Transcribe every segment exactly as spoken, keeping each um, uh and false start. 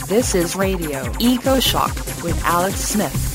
This is Radio Eco Shock with Alex Smith.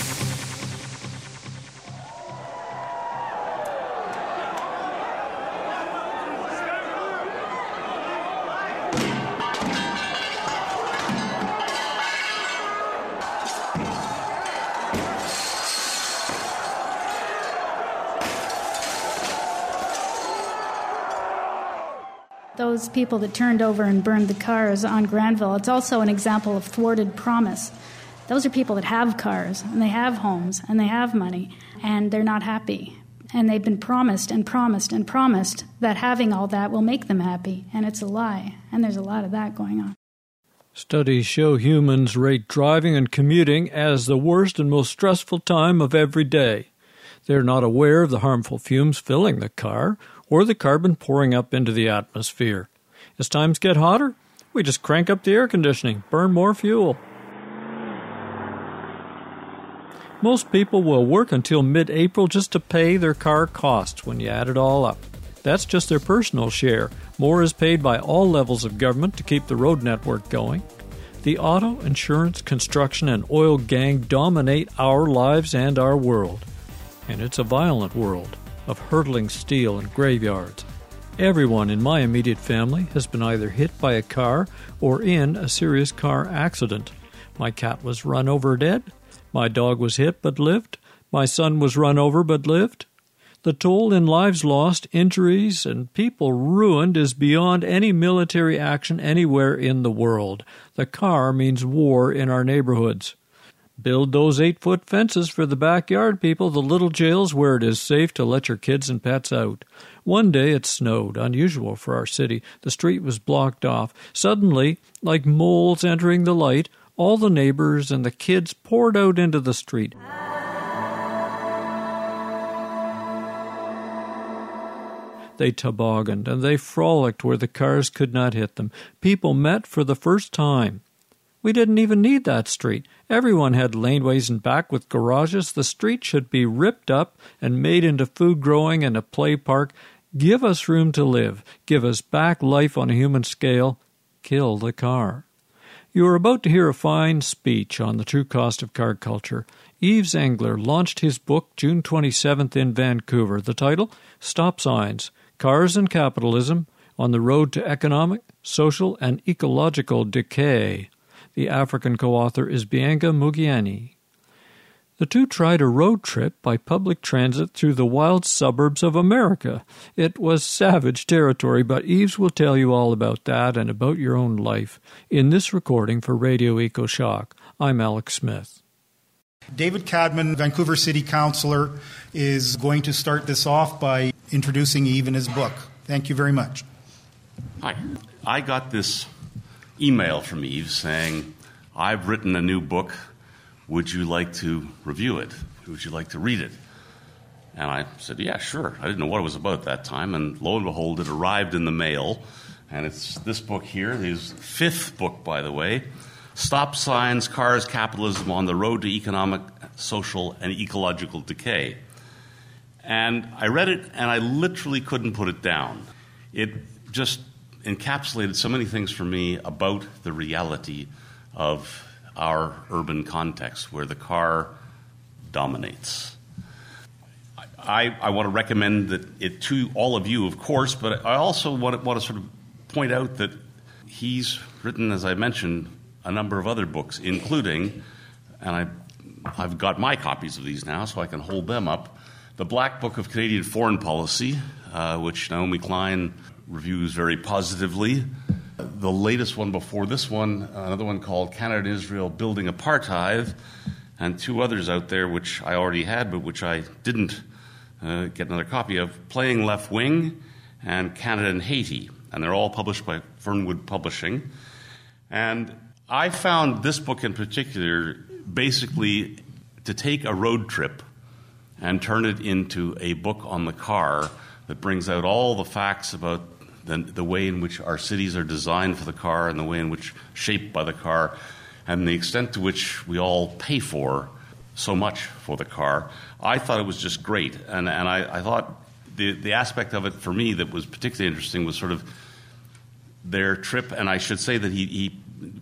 Those people that turned over and burned the cars on Granville, it's also an example of thwarted promise. Those are people that have cars, and they have homes, and they have money, and they're not happy. And they've been promised and promised and promised that having all that will make them happy, and it's a lie. And there's a lot of that going on. Studies show humans rate driving and commuting as the worst and most stressful time of every day. They're not aware of the harmful fumes filling the car or the carbon pouring up into the atmosphere. As times get hotter, we just crank up the air conditioning, burn more fuel. Most people will work until mid-April just to pay their car costs when you add it all up. That's just their personal share. More is paid by all levels of government to keep the road network going. The auto, insurance, construction, and oil gang dominate our lives and our world. And it's a violent world of hurtling steel and graveyards. Everyone in my immediate family has been either hit by a car or in a serious car accident. My cat was run over dead. My dog was hit but lived. My son was run over but lived. The toll in lives lost, injuries, and people ruined is beyond any military action anywhere in the world. The car means war in our neighborhoods. Build those eight-foot fences for the backyard, people, the little jails where it is safe to let your kids and pets out. One day it snowed, unusual for our city. The street was blocked off. Suddenly, like moles entering the light, all the neighbors and the kids poured out into the street. They tobogganed and they frolicked where the cars could not hit them. People met for the first time. We didn't even need that street. Everyone had laneways and back with garages. The street should be ripped up and made into food growing and a play park. Give us room to live. Give us back life on a human scale. Kill the car. You are about to hear a fine speech on the true cost of car culture. Yves Engler launched his book June twenty-seventh in Vancouver. The title, Stop Signs, Cars and Capitalism on the Road to Economic, Social, and Ecological Decay. The African co-author is Bianga Mugiani. The two tried a road trip by public transit through the wild suburbs of America. It was savage territory, but Yves will tell you all about that and about your own life in this recording for Radio Eco Shock. I'm Alex Smith. David Cadman, Vancouver City Councillor, is going to start this off by introducing Yves and his book. Thank you very much. Hi. I got this email from Yves saying, I've written a new book. Would you like to review it? Would you like to read it? And I said, yeah, sure. I didn't know what it was about at that time. And lo and behold, it arrived in the mail. And it's this book here, his fifth book, by the way, Stop Signs, Cars, Capitalism on the Road to Economic, Social, and Ecological Decay. And I read it, and I literally couldn't put it down. It just encapsulated so many things for me about the reality of our urban context where the car dominates. I, I want to recommend that it to all of you, of course, but I also want to, want to sort of point out that he's written, as I mentioned, a number of other books, including, and I, I've got my copies of these now so I can hold them up, The Black Book of Canadian Foreign Policy, uh, which Naomi Klein reviews very positively. The latest one before this one, another one called Canada and Israel Building Apartheid, and two others out there which I already had but which I didn't uh, get another copy of, Playing Left Wing and Canada and Haiti. And they're all published by Fernwood Publishing. And I found this book in particular basically to take a road trip and turn it into a book on the car that brings out all the facts about the, the way in which our cities are designed for the car and the way in which shaped by the car and the extent to which we all pay for so much for the car. I thought it was just great. And, and I, I thought the, the aspect of it for me that was particularly interesting was sort of their trip. And I should say that he, he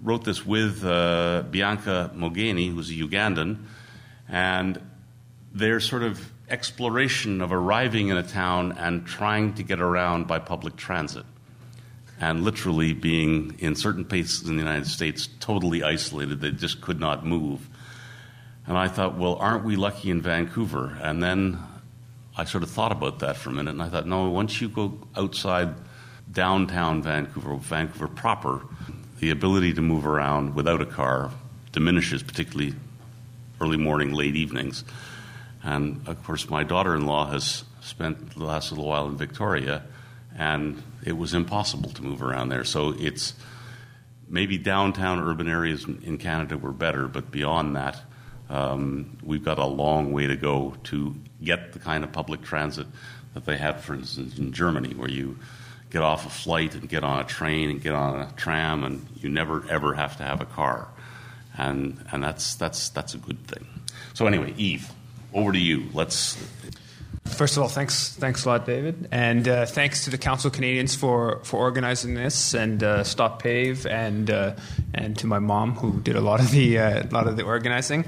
wrote this with uh, Bianca Mogeni, who's a Ugandan, and their sort of exploration of arriving in a town and trying to get around by public transit, and literally being in certain places in the United States totally isolated. They just could not move. And I thought, well, aren't we lucky in Vancouver? And then I sort of thought about that for a minute, and I thought, no, once you go outside downtown Vancouver, Vancouver proper, the ability to move around without a car diminishes, particularly early morning, late evenings. And, of course, my daughter-in-law has spent the last little while in Victoria, and it was impossible to move around there. So it's maybe downtown urban areas in Canada were better, but beyond that, um, we've got a long way to go to get the kind of public transit that they have, for instance, in Germany, where you get off a flight and get on a train and get on a tram, and you never, ever have to have a car. And and that's that's that's a good thing. So anyway, Eve, over to you. Let's... First of all, thanks, thanks a lot, David, and uh, thanks to the Council of Canadians for, for organizing this, and uh, Stop Pave, and uh, and to my mom who did a lot of the uh, a lot of the organizing.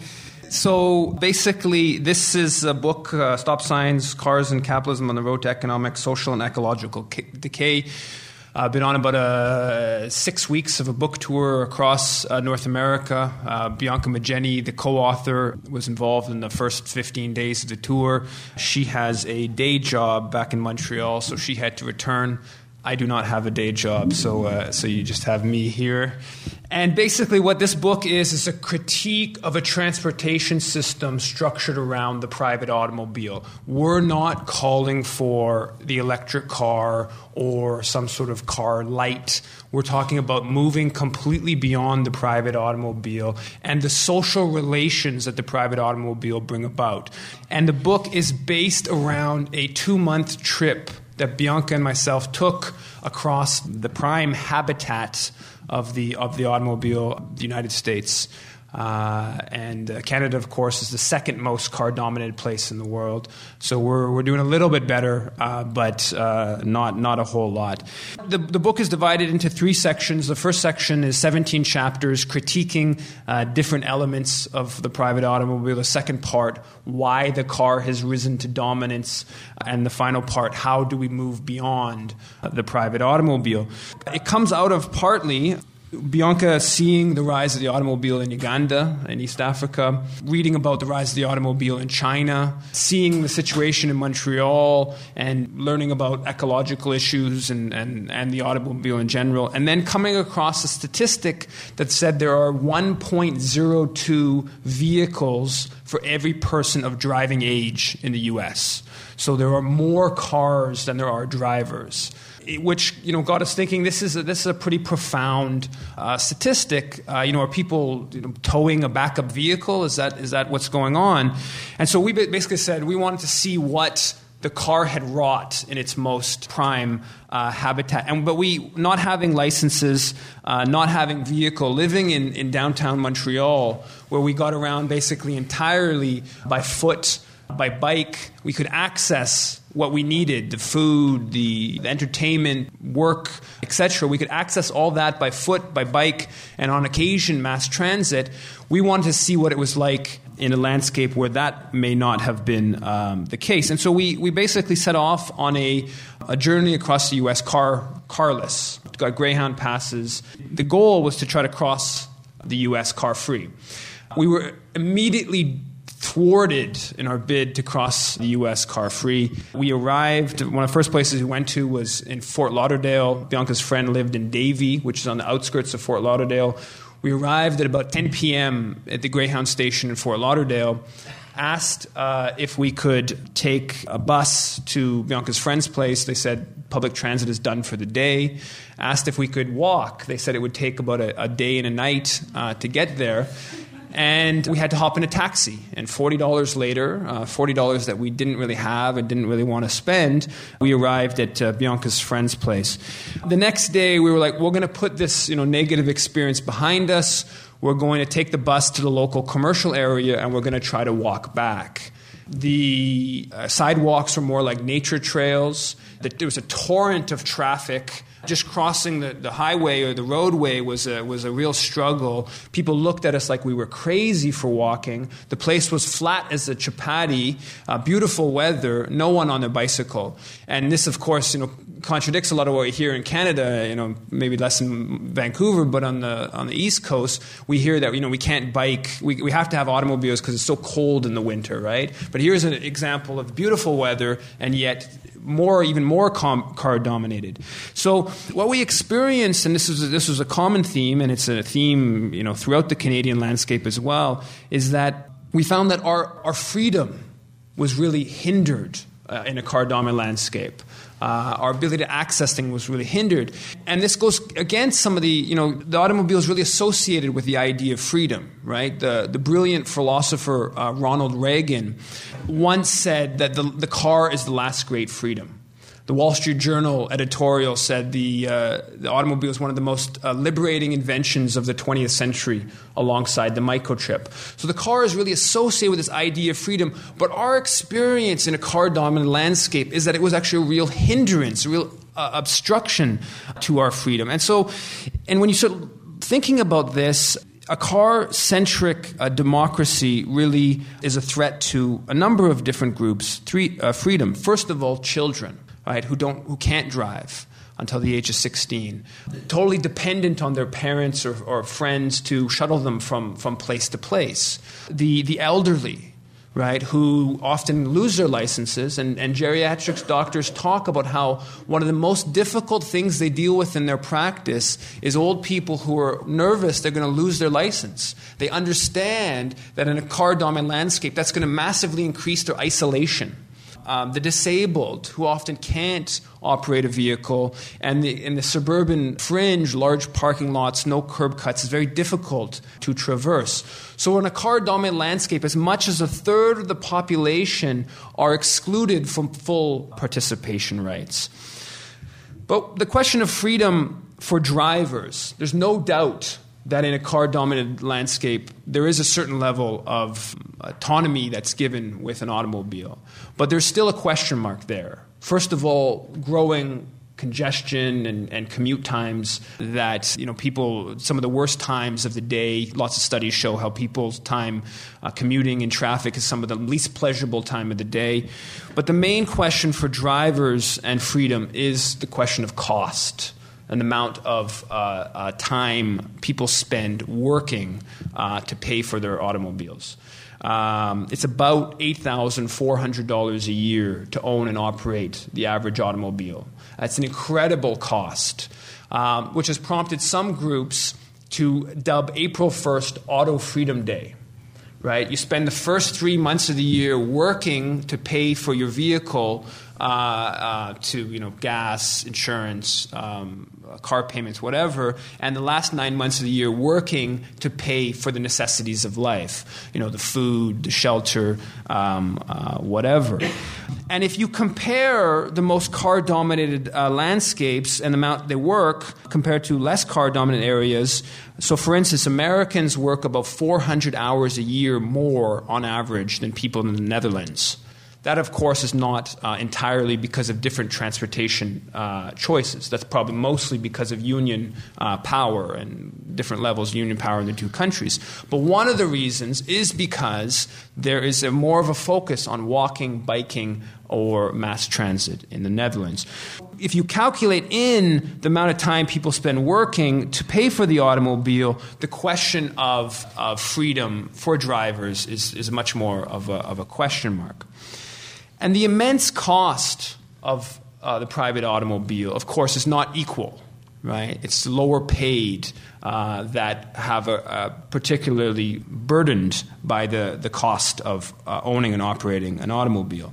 So basically, this is a book, uh, Stop Signs: Cars and Capitalism on the Road to Economic, Social, and Ecological Decay. I've been on about uh, six weeks of a book tour across uh, North America. Uh, Bianca Mogeni, the co-author, was involved in the first fifteen days of the tour. She has a day job back in Montreal, so she had to return. I do not have a day job, so uh, so you just have me here. And basically what this book is is a critique of a transportation system structured around the private automobile. We're not calling for the electric car or some sort of car light. We're talking about moving completely beyond the private automobile and the social relations that the private automobile bring about. And the book is based around a two-month trip that Bianca and myself took across the prime habitat of the of the automobile, the United States. Uh, and uh, Canada, of course, is the second most car-dominated place in the world. So we're we're doing a little bit better, uh, but uh, not not a whole lot. The the book is divided into three sections. The first section is seventeen chapters critiquing uh, different elements of the private automobile. The second part, why the car has risen to dominance, and the final part, how do we move beyond uh, the private automobile? It comes out of partly Bianca seeing the rise of the automobile in Uganda and East Africa, reading about the rise of the automobile in China, seeing the situation in Montreal and learning about ecological issues and, and, and the automobile in general, and then coming across a statistic that said there are one point zero two vehicles for every person of driving age in the U S. So there are more cars than there are drivers, which, you know, got us thinking this is a, this is a pretty profound uh, statistic. Uh, you know, are people, you know, towing a backup vehicle? Is that is that what's going on? And so we basically said we wanted to see what the car had wrought in its most prime uh, habitat. And but we, not having licenses, uh, not having vehicle, living in, in downtown Montreal, where we got around basically entirely by foot, by bike, we could access what we needed, the food, the, the entertainment, work, et cetera. We could access all that by foot, by bike, and on occasion mass transit. We wanted to see what it was like in a landscape where that may not have been um, the case. And so we, we basically set off on a, a journey across the U S car, carless. Got Greyhound passes. The goal was to try to cross the U S car-free. We were immediately thwarted in our bid to cross the U S car-free. We arrived, one of the first places we went to was in Fort Lauderdale. Bianca's friend lived in Davie, which is on the outskirts of Fort Lauderdale. We arrived at about ten p.m. at the Greyhound station in Fort Lauderdale, asked uh, if we could take a bus to Bianca's friend's place. They said public transit is done for the day. Asked if we could walk. They said it would take about a, a day and a night uh, to get there. And we had to hop in a taxi. And forty dollars later, uh, forty dollars that we didn't really have and didn't really want to spend, we arrived at uh, Bianca's friend's place. The next day, we were like, we're going to put this, you know, negative experience behind us. We're going to take the bus to the local commercial area, and we're going to try to walk back. The uh, sidewalks were more like nature trails. There was a torrent of traffic Just crossing the, the highway or the roadway was a, was a real struggle. People looked at us like we were crazy for walking. The place was flat as a chapati, uh, beautiful weather, no one on their bicycle. And this, of course, you know, contradicts a lot of what we hear in Canada, you know, maybe less in Vancouver, but on the on the East Coast, we hear that, you know, we can't bike, we, we have to have automobiles because it's so cold in the winter, right? But here's an example of beautiful weather, and yet more, even more com- car dominated. So what we experienced, and this was this was a common theme, and it's a theme, you know, throughout the Canadian landscape as well, is that we found that our our freedom was really hindered uh, in a car dominant landscape. Uh, our ability to access things was really hindered. And this goes against some of the, you know, the automobile is really associated with the idea of freedom, right? The the brilliant philosopher uh, Ronald Reagan once said that the, the car is the last great freedom. The Wall Street Journal editorial said the, uh, the automobile is one of the most uh, liberating inventions of the twentieth century alongside the microchip. So the car is really associated with this idea of freedom, but our experience in a car-dominant landscape is that it was actually a real hindrance, a real uh, obstruction to our freedom. And so, and when you start thinking about this, a car-centric uh, democracy really is a threat to a number of different groups. Three, uh, freedom. First of all, children. Right, who don't, who can't drive until the age of sixteen, totally dependent on their parents or, or friends to shuttle them from, from place to place. The the elderly, right, who often lose their licenses, and, and geriatrics doctors talk about how one of the most difficult things they deal with in their practice is old people who are nervous they're going to lose their license. They understand that in a car-dominant landscape, that's going to massively increase their isolation. Um, the disabled, who often can't operate a vehicle, and the, in the suburban fringe, large parking lots, no curb cuts, is very difficult to traverse. So in a car-dominant landscape, as much as a third of the population are excluded from full participation rights. But the question of freedom for drivers, there's no doubt that in a car-dominant landscape, there is a certain level of autonomy that's given with an automobile. But there's still a question mark there. First of all, growing congestion and, and commute times that, you know, people, some of the worst times of the day, lots of studies show how people's time uh, commuting in traffic is some of the least pleasurable time of the day. But the main question for drivers and freedom is the question of cost. An amount of uh, uh, time people spend working uh, to pay for their automobiles. Um, it's about eight thousand four hundred dollars a year to own and operate the average automobile. That's an incredible cost, um, which has prompted some groups to dub April first Auto Freedom Day. Right? You spend the first three months of the year working to pay for your vehicle, uh, uh, to, you know, gas, insurance, um, car payments, whatever, and the last nine months of the year working to pay for the necessities of life, you know, the food, the shelter, um, uh, whatever. And if you compare the most car-dominated uh, landscapes and the amount they work compared to less car-dominant areas, so for instance, Americans work about four hundred hours a year more on average than people in the Netherlands. That, of course, is not uh, entirely because of different transportation uh, choices. That's probably mostly because of union uh, power and different levels of union power in the two countries. But one of the reasons is because there is a more of a focus on walking, biking, or mass transit in the Netherlands. If you calculate in the amount of time people spend working to pay for the automobile, the question of, of freedom for drivers is, is much more of a, of a question mark. And the immense cost of uh, the private automobile, of course, is not equal, right? It's lower paid uh, that have a, a particularly burdened by the, the cost of uh, owning and operating an automobile.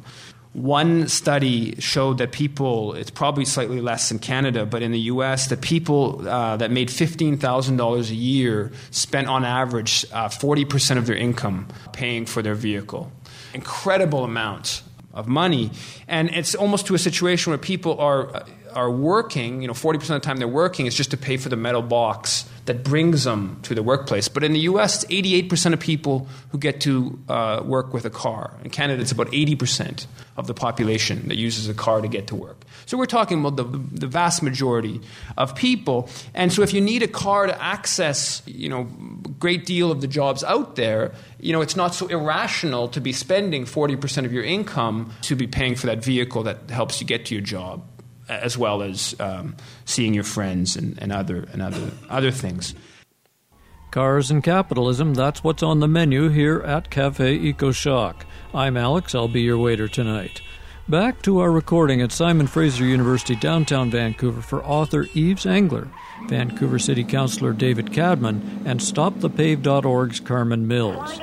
One study showed that people, it's probably slightly less in Canada, but in the U S, that people uh, that made fifteen thousand dollars a year spent on average uh, forty percent of their income paying for their vehicle. Incredible amount of money. And it's almost to a situation where people are are working, you know, forty percent of the time they're working is just to pay for the metal box that brings them to the workplace. But in the U S, it's eighty-eight percent of people who get to uh, work with a car. In Canada, it's about eighty percent of the population that uses a car to get to work. So we're talking about the, the vast majority of people. And so if you need a car to access, you know, a great deal of the jobs out there, you know, it's not so irrational to be spending forty percent of your income to be paying for that vehicle that helps you get to your job, as well as um, seeing your friends and, and other and other other things. Cars and capitalism, that's what's on the menu here at Cafe EcoShock. I'm Alex, I'll be your waiter tonight. Back to our recording at Simon Fraser University, downtown Vancouver, for author Yves Engler, Vancouver City Councillor David Cadman, and Stop The Pave dot org's Carmen Mills.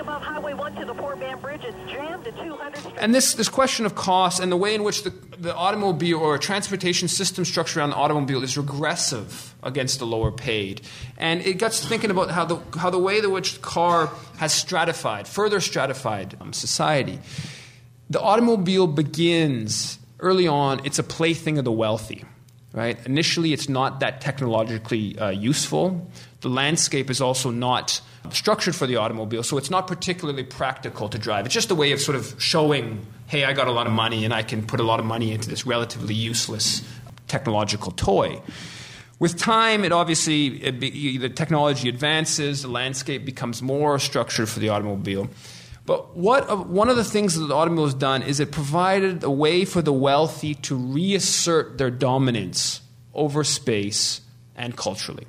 And this, this question of cost and the way in which the, the automobile or transportation system structure around the automobile is regressive against the lower paid. And it gets to thinking about how the, how the way in which the car has stratified, further stratified um, society. The automobile begins early on, it's a plaything of the wealthy. Right? Initially, it's not that technologically uh, useful. The landscape is also not structured for the automobile, so it's not particularly practical to drive. It's just a way of sort of showing, hey, I got a lot of money and I can put a lot of money into this relatively useless technological toy. With time, it obviously, it be, the technology advances, the landscape becomes more structured for the automobile. But what uh, one of the things that the automobile has done is it provided a way for the wealthy to reassert their dominance over space and culturally.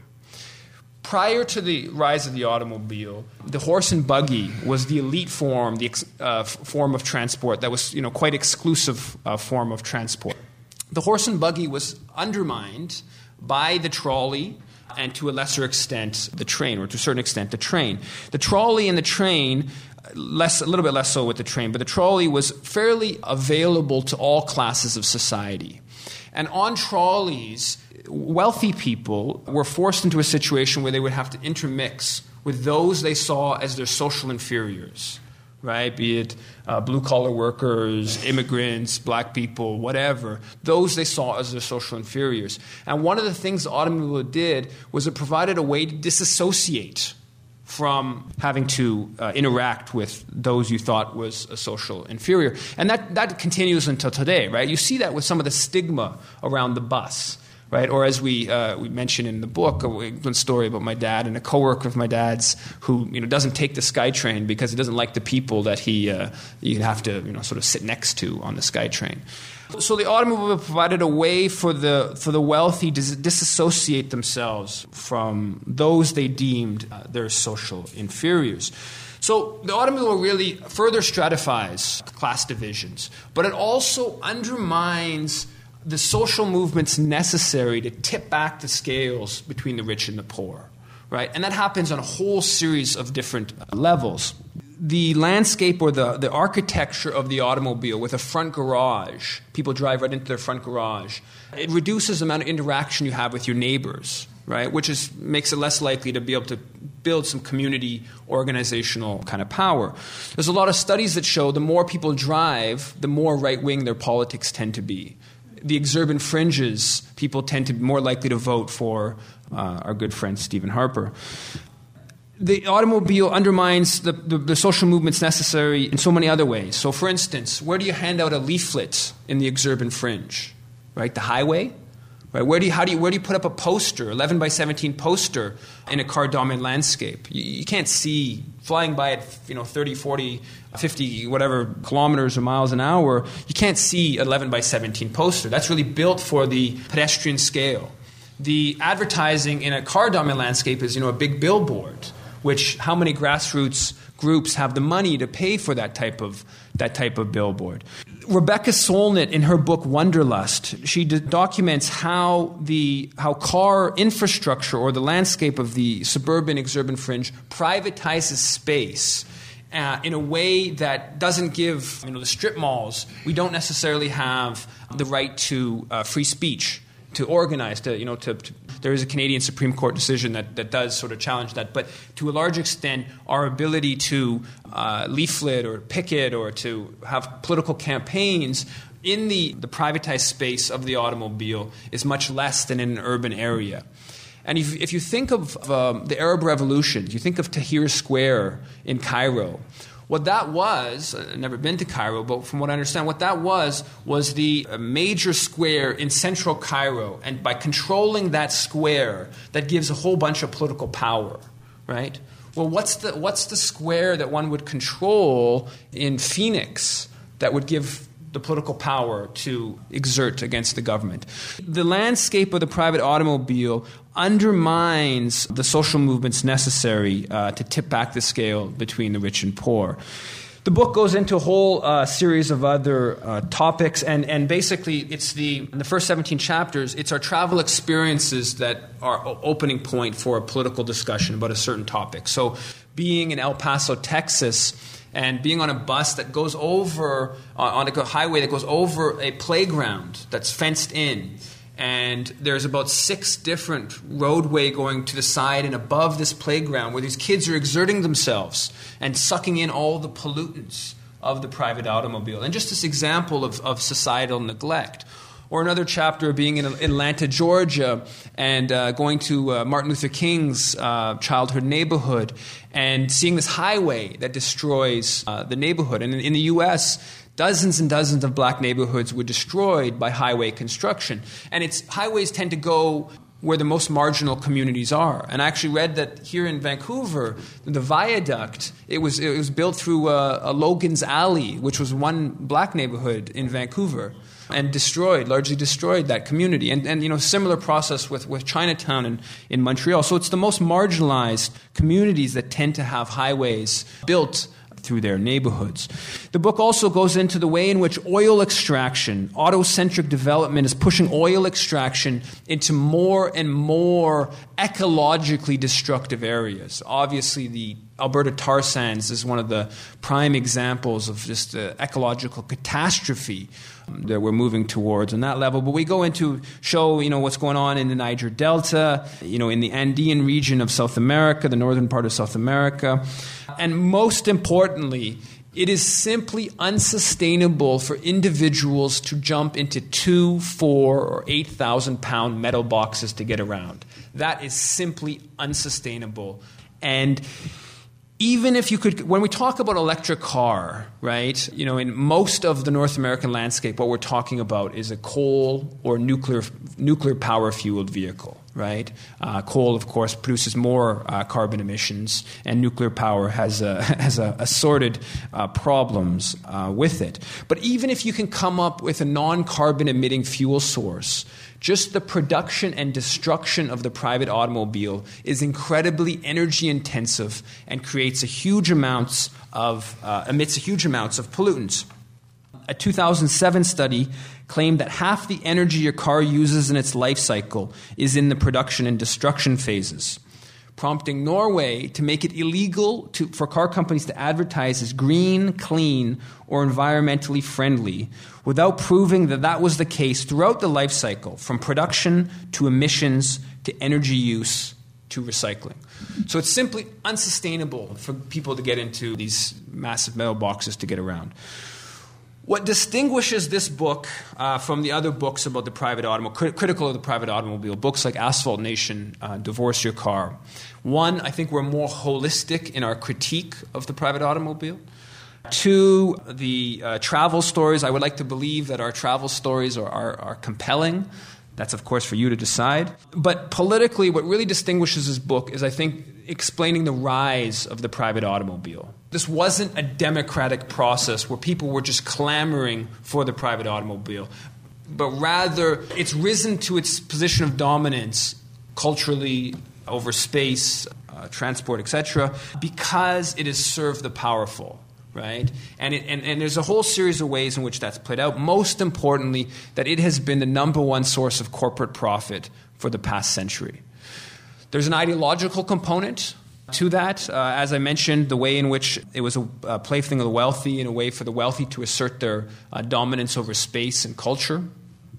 Prior to the rise of the automobile, the horse and buggy was the elite form, the uh, form of transport that was, you know, quite exclusive uh, form of transport. The horse and buggy was undermined by the trolley and to a lesser extent the train, or to a certain extent the train. The trolley and the train, less, a little bit less so with the train, but the trolley was fairly available to all classes of society. And on trolleys, wealthy people were forced into a situation where they would have to intermix with those they saw as their social inferiors, right? Be it uh, blue-collar workers, immigrants, black people, whatever. Those they saw as their social inferiors. And one of the things the automobile did was it provided a way to disassociate from having to uh, interact with those you thought was a social inferior. And that, that continues until today, right? You see that with some of the stigma around the bus, right? Or as we uh, we mentioned in the book, a one story about my dad and a coworker of my dad's who, you know, doesn't take the SkyTrain because he doesn't like the people that he uh, you have to, you know, sort of sit next to on the SkyTrain. So the automobile provided a way for the for the wealthy to disassociate themselves from those they deemed uh, their social inferiors. So the automobile really further stratifies class divisions, but it also undermines the social movements necessary to tip back the scales between the rich and the poor, right? And that happens on a whole series of different levels. The landscape or the, the architecture of the automobile with a front garage, people drive right into their front garage, it reduces the amount of interaction you have with your neighbors, right? Which is makes it less likely to be able to build some community organizational kind of power. There's a lot of studies that show the more people drive, the more right-wing their politics tend to be. The exurban fringes, people tend to be more likely to vote for uh, our good friend Stephen Harper. The automobile undermines the, the, the social movements necessary in so many other ways. So, for instance, where do you hand out a leaflet in the exurban fringe? Right, the highway. Right, where do you how do you where do you put up a poster, eleven by seventeen poster in a car-dominant landscape? You, you can't see flying by at, you know, thirty, forty, fifty, whatever kilometers or miles an hour. You can't see eleven by seventeen poster. That's really built for the pedestrian scale. The advertising in a car-dominant landscape is, you know, a big billboard. Which how many grassroots groups have the money to pay for that type of that type of billboard? Rebecca Solnit, in her book Wanderlust, she d- documents how the how car infrastructure or the landscape of the suburban exurban fringe privatizes space uh, in a way that doesn't give, you know, the strip malls. We don't necessarily have the right to uh, free speech, to organize, to, you know, to, to there is a Canadian Supreme Court decision that, that does sort of challenge that. But to a large extent, our ability to uh, leaflet or picket or to have political campaigns in the, the privatized space of the automobile is much less than in an urban area. And if, if you think of um, the Arab Revolution, you think of Tahrir Square in Cairo, what that was, I've never been to Cairo, but from what I understand, what that was, was the major square in central Cairo. And by controlling that square, that gives a whole bunch of political power, right? Well, what's the, what's the square that one would control in Phoenix that would give the political power to exert against the government? The landscape of the private automobile undermines the social movements necessary uh, to tip back the scale between the rich and poor. The book goes into a whole uh, series of other uh, topics, and, and basically it's the, in the first seventeen chapters, it's our travel experiences that are opening point for a political discussion about a certain topic. So being in El Paso, Texas, and being on a bus that goes over, uh, on a highway that goes over a playground that's fenced in, and there's about six different roadway going to the side and above this playground where these kids are exerting themselves and sucking in all the pollutants of the private automobile. And just this example of, of societal neglect. Or another chapter being in Atlanta, Georgia, and uh, going to uh, Martin Luther King's uh, childhood neighborhood and seeing this highway that destroys uh, the neighborhood. And in, in the U S, dozens and dozens of black neighborhoods were destroyed by highway construction. And it's highways tend to go where the most marginal communities are. And I actually read that here in Vancouver, the viaduct, it was it was built through a, a Logan's Alley, which was one black neighborhood in Vancouver, and destroyed, largely destroyed that community. And, and you know, similar process with, with Chinatown in, in Montreal. So it's the most marginalized communities that tend to have highways built through their neighborhoods. The book also goes into the way in which oil extraction, autocentric development, is pushing oil extraction into more and more ecologically destructive areas. Obviously, the Alberta tar sands is one of the prime examples of just the ecological catastrophe that we're moving towards on that level. But we go into show, you know, what's going on in the Niger Delta, you know, in the Andean region of South America, the northern part of South America. And most importantly, it is simply unsustainable for individuals to jump into two, four, or eight thousand pound metal boxes to get around. That is simply unsustainable. And even if you could, when we talk about electric car, right, you know, in most of the North American landscape, what we're talking about is a coal or nuclear nuclear power fueled vehicle, right? Uh, coal, of course, produces more uh, carbon emissions, and nuclear power has a, has a, assorted uh, problems uh, with it. But even if you can come up with a non-carbon emitting fuel source, just the production and destruction of the private automobile is incredibly energy intensive and creates a huge amounts of uh, emits a huge amounts of pollutants. A two thousand seven study claimed that half the energy your car uses in its life cycle is in the production and destruction phases, prompting Norway to make it illegal to, for car companies to advertise as green, clean, or environmentally friendly without proving that that was the case throughout the life cycle, from production to emissions to energy use to recycling. So it's simply unsustainable for people to get into these massive metal boxes to get around. What distinguishes this book uh, from the other books about the private automobile, crit- critical of the private automobile, books like Asphalt Nation, uh, Divorce Your Car. One, I think we're more holistic in our critique of the private automobile. Two, the uh, travel stories. I would like to believe that our travel stories are, are, are compelling. That's, of course, for you to decide. But politically, what really distinguishes this book is, I think, explaining the rise of the private automobile. This wasn't a democratic process where people were just clamoring for the private automobile, but rather it's risen to its position of dominance culturally over space, uh, transport, et cetera, because it has served the powerful. Right? And, it, and and there's a whole series of ways in which that's played out. Most importantly, that it has been the number one source of corporate profit for the past century. There's an ideological component to that. Uh, as I mentioned, the way in which it was a, a plaything of the wealthy and a way for the wealthy to assert their uh, dominance over space and culture.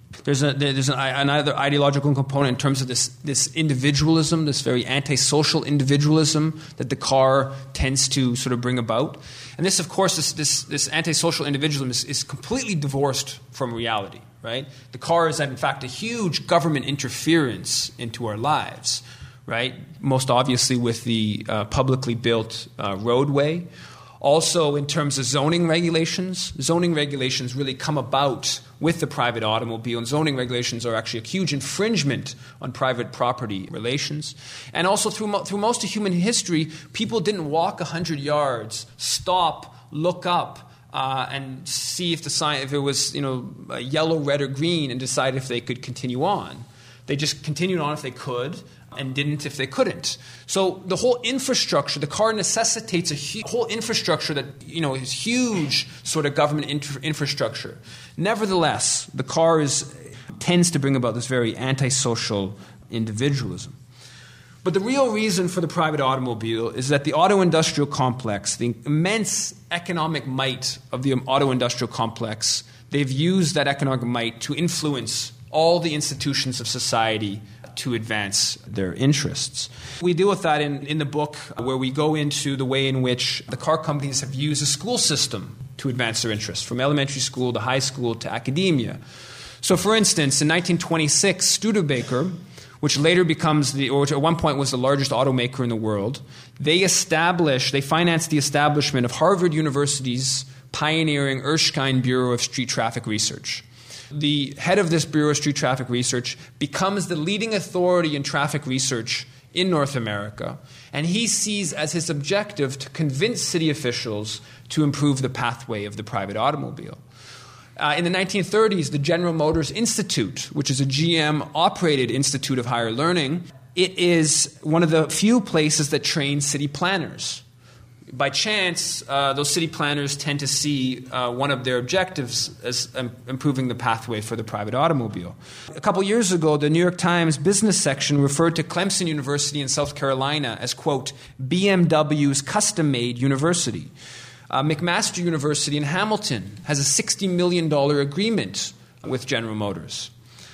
There's a there's an, another ideological component in terms of this this individualism, this very antisocial individualism that the car tends to sort of bring about. And this, of course, this this, this antisocial individualism is, is completely divorced from reality, right? The car is, in fact, a huge government interference into our lives, right? Most obviously with the uh, publicly built uh, roadway. Also, in terms of zoning regulations, zoning regulations really come about with the private automobile, and zoning regulations are actually a huge infringement on private property relations. And also, through mo- through most of human history, people didn't walk one hundred yards, stop, look up, uh, and see if the sign, if it was, you know, yellow, red, or green, and decide if they could continue on. They just continued on if they could, and didn't if they couldn't. So the whole infrastructure, the car necessitates a hu- whole infrastructure that, you know, is huge sort of government inter- infrastructure. Nevertheless, the car is tends to bring about this very antisocial individualism. But the real reason for the private automobile is that the auto-industrial complex, the immense economic might of the auto-industrial complex, they've used that economic might to influence all the institutions of society to advance their interests. We deal with that in, in the book, where we go into the way in which the car companies have used a school system to advance their interests, from elementary school to high school to academia. So, for instance, in nineteen twenty-six, Studebaker, which later becomes the, or which at one point was the largest automaker in the world, they established, they financed the establishment of Harvard University's pioneering Erskine Bureau of Street Traffic Research. The head of this Bureau of Street Traffic Research becomes the leading authority in traffic research in North America, and he sees as his objective to convince city officials to improve the pathway of the private automobile. Uh, in the nineteen thirties, the General Motors Institute, which is a G M-operated institute of higher learning, it is one of the few places that trains city planners. By chance, uh, those city planners tend to see uh, one of their objectives as um, improving the pathway for the private automobile. A couple years ago, the New York Times business section referred to Clemson University in South Carolina as, quote, B M W's custom-made university. Uh, McMaster University in Hamilton has a sixty million dollars agreement with General Motors.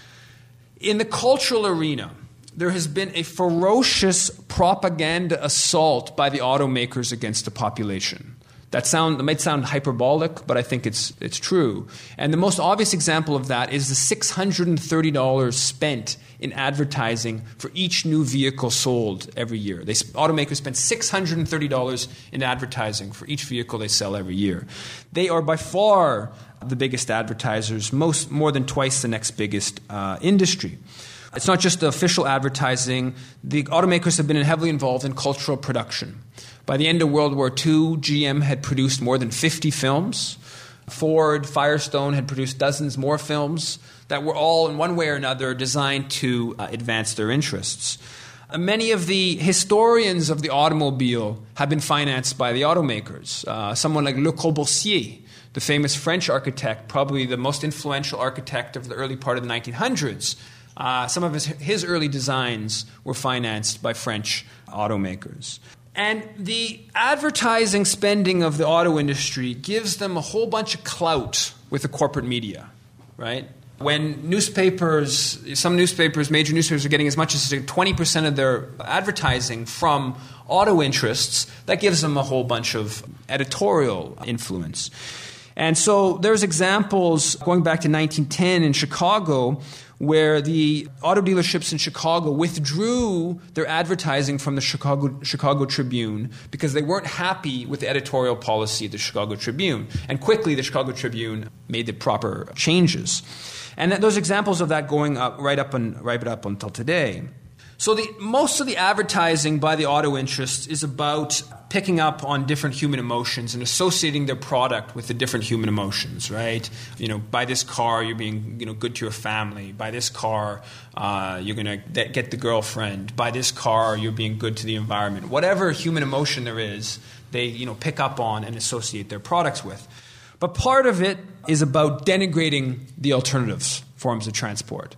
In the cultural arena, there has been a ferocious propaganda assault by the automakers against the population. That sound that might sound hyperbolic, but I think it's it's true. And the most obvious example of that is the six hundred thirty dollars spent in advertising for each new vehicle sold every year. They, automakers spend six hundred thirty dollars in advertising for each vehicle they sell every year. They are by far the biggest advertisers, most more than twice the next biggest uh, industry. It's not just the official advertising. The automakers have been heavily involved in cultural production. By the end of World War Two, G M had produced more than fifty films. Ford, Firestone had produced dozens more films that were all, in one way or another, designed to uh, advance their interests. Uh, many of the historians of the automobile have been financed by the automakers. Uh, someone like Le Corbusier, the famous French architect, probably the most influential architect of the early part of the nineteen hundreds, Uh, some of his, his early designs were financed by French automakers. And the advertising spending of the auto industry gives them a whole bunch of clout with the corporate media, right? When newspapers, some newspapers, major newspapers are getting as much as twenty percent of their advertising from auto interests, that gives them a whole bunch of editorial influence. And so there's examples going back to nineteen ten in Chicago, where the auto dealerships in Chicago withdrew their advertising from the Chicago, Chicago Tribune because they weren't happy with the editorial policy of the Chicago Tribune. And quickly, the Chicago Tribune made the proper changes. And those examples of that going up right up and right up until today. So the, most of the advertising by the auto interests is about picking up on different human emotions and associating their product with the different human emotions, right? You know, buy this car, you're being, you know, good to your family. Buy this car, uh, you're going to get the girlfriend. Buy this car, you're being good to the environment. Whatever human emotion there is, they, you know, pick up on and associate their products with. But part of it is about denigrating the alternatives forms of transport.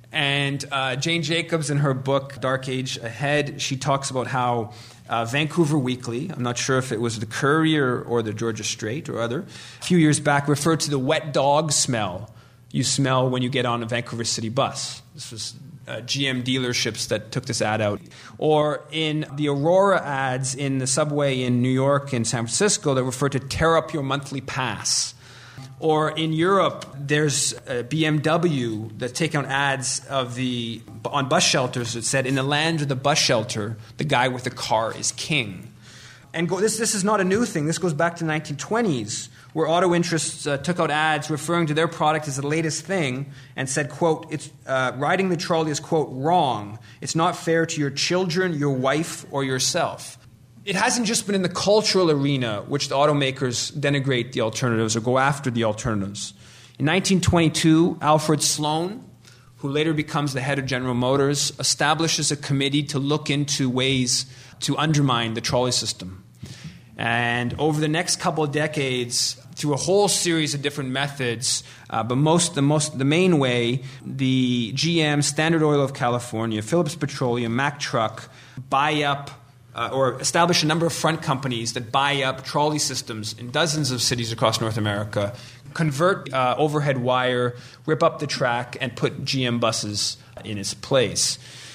And uh, Jane Jacobs, in her book, Dark Age Ahead, she talks about how uh, Vancouver Weekly, I'm not sure if it was the Courier or the Georgia Straight or other, a few years back referred to the wet dog smell you smell when you get on a Vancouver City bus. This was uh, G M dealerships that took this ad out. Or in the Aurora ads in the subway in New York and San Francisco that refer to tear up your monthly pass. Or in Europe, there's a B M W that take out ads of the on bus shelters that said, in the land of the bus shelter, the guy with the car is king. And go, this, this is not a new thing. This goes back to the nineteen twenties, where auto interests uh, took out ads referring to their product as the latest thing and said, quote, it's, uh, riding the trolley is, quote, wrong. It's not fair to your children, your wife, or yourself. It hasn't just been in the cultural arena which the automakers denigrate the alternatives or go after the alternatives. In nineteen twenty-two, Alfred Sloan, who later becomes the head of General Motors, establishes a committee to look into ways to undermine the trolley system. And over the next couple of decades, through a whole series of different methods, uh, but most the most the main way, the G M, Standard Oil of California, Phillips Petroleum, Mack Truck buy up uh, or establish a number of front companies that buy up trolley systems in dozens of cities across North America, convert uh, overhead wire, rip up the track, and put G M buses in its place.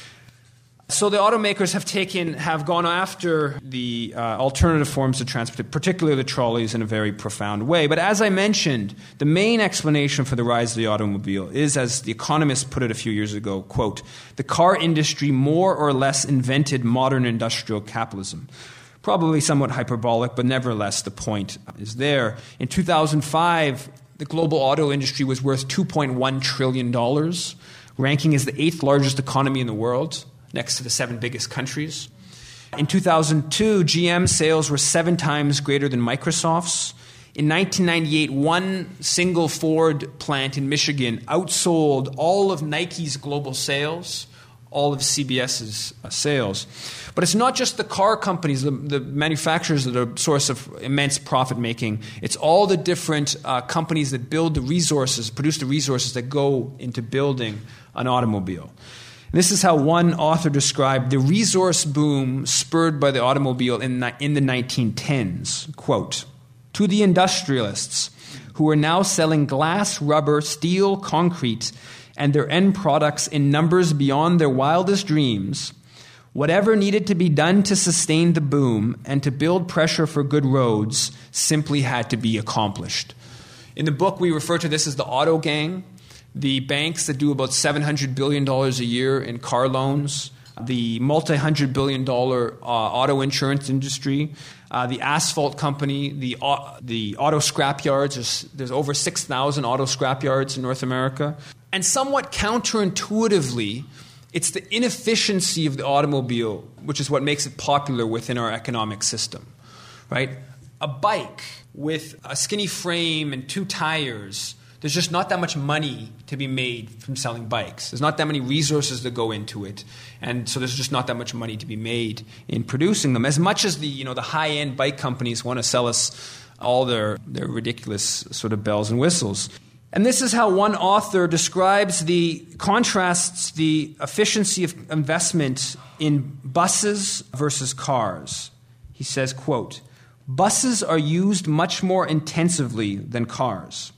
So the automakers have taken, have gone after the uh, alternative forms of transport, particularly the trolleys, in a very profound way. But as I mentioned, the main explanation for the rise of the automobile is, as The Economist put it a few years ago, quote, the car industry more or less invented modern industrial capitalism. Probably somewhat hyperbolic, but nevertheless the point is there. In two thousand five, the global auto industry was worth two point one trillion dollars, ranking as the eighth largest economy in the world, next to the seven biggest countries. In two thousand two, G M sales were seven times greater than Microsoft's. In nineteen ninety-eight, one single Ford plant in Michigan outsold all of Nike's global sales, all of CBS's uh, sales. But it's not just the car companies, the, the manufacturers that are a source of immense profit making. It's all the different uh, companies that build the resources, produce the resources that go into building an automobile. This is how one author described the resource boom spurred by the automobile in, in the nineteen tens. Quote, to the industrialists who are now selling glass, rubber, steel, concrete, and their end products in numbers beyond their wildest dreams, whatever needed to be done to sustain the boom and to build pressure for good roads simply had to be accomplished. In the book, we refer to this as the auto gang. The banks that do about seven hundred billion dollars a year in car loans, the multi-hundred billion dollar uh, auto insurance industry, uh, the asphalt company, the uh, the auto scrapyards. There's, there's over six thousand auto scrapyards in North America. And somewhat counterintuitively, it's the inefficiency of the automobile which is what makes it popular within our economic system, right? A bike with a skinny frame and two tires, there's just not that much money to be made from selling bikes. There's not that many resources that go into it. And so there's just not that much money to be made in producing them. As much as the, you know, the high-end bike companies want to sell us all their, their ridiculous sort of bells and whistles. And this is how one author describes the contrasts the efficiency of investment in buses versus cars. He says, quote, buses are used much more intensively than cars.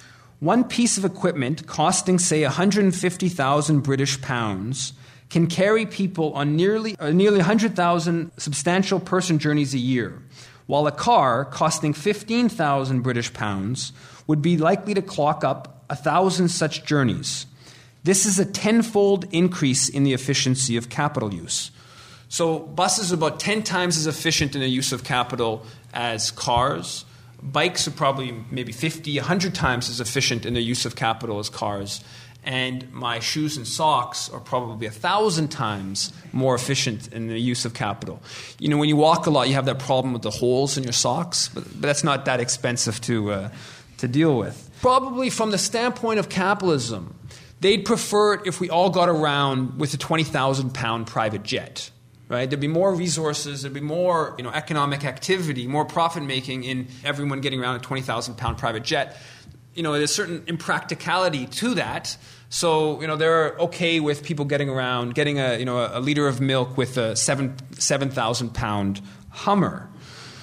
One piece of equipment costing, say, one hundred fifty thousand British pounds can carry people on nearly uh, nearly one hundred thousand substantial person journeys a year, while a car costing fifteen thousand British pounds would be likely to clock up one thousand such journeys. This is a tenfold increase in the efficiency of capital use. So buses are about ten times as efficient in the use of capital as cars. Bikes are probably maybe fifty, one hundred times as efficient in their use of capital as cars. And my shoes and socks are probably a thousand times more efficient in the use of capital. You know, when you walk a lot, you have that problem with the holes in your socks, but, but that's not that expensive to uh, to deal with. Probably from the standpoint of capitalism, they'd prefer it if we all got around with a twenty thousand pound private jet. Right? There'd be more resources, there'd be more, you know, economic activity, more profit making in everyone getting around a twenty thousand pound private jet. You know, there's certain impracticality to that. So, you know, they're okay with people getting around, getting a, you know, a liter of milk with a seven seven thousand pound Hummer.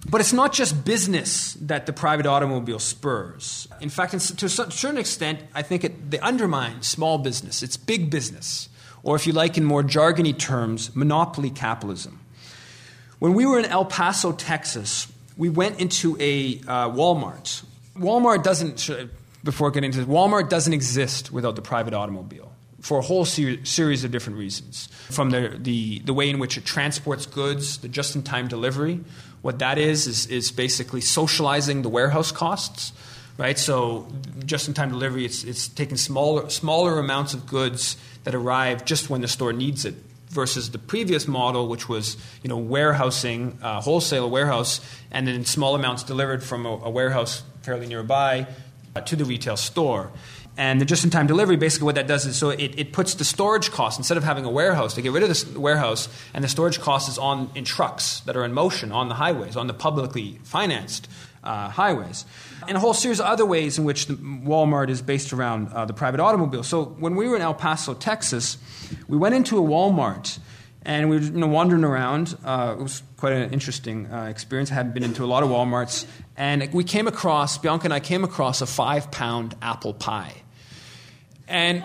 But it's not just business that the private automobile spurs. In fact, to a certain extent, I think it they undermine small business. It's big business, or if you like in more jargony terms, monopoly capitalism. When we were in El Paso, Texas, we went into a uh, Walmart. Walmart doesn't, before getting into this, Walmart doesn't exist without the private automobile for a whole ser- series of different reasons. From the, the, the way in which it transports goods, the just-in-time delivery. What that is, is is basically socializing the warehouse costs, right? So just-in-time delivery, it's it's taking smaller smaller amounts of goods that arrive just when the store needs it, versus the previous model, which was you know warehousing, uh, wholesale warehouse, and then small amounts delivered from a, a warehouse fairly nearby uh, to the retail store. And the just-in-time delivery, basically what that does is so it, it puts the storage cost, instead of having a warehouse, they get rid of the warehouse, and the storage cost is on in trucks that are in motion on the highways, on the publicly financed uh, highways. And a whole series of other ways in which the Walmart is based around uh, the private automobile. So when we were in El Paso, Texas, we went into a Walmart, and we were you know, wandering around. Uh, it was quite an interesting uh, experience. I hadn't been into a lot of Walmarts. And we came across, Bianca and I came across a five-pound apple pie. And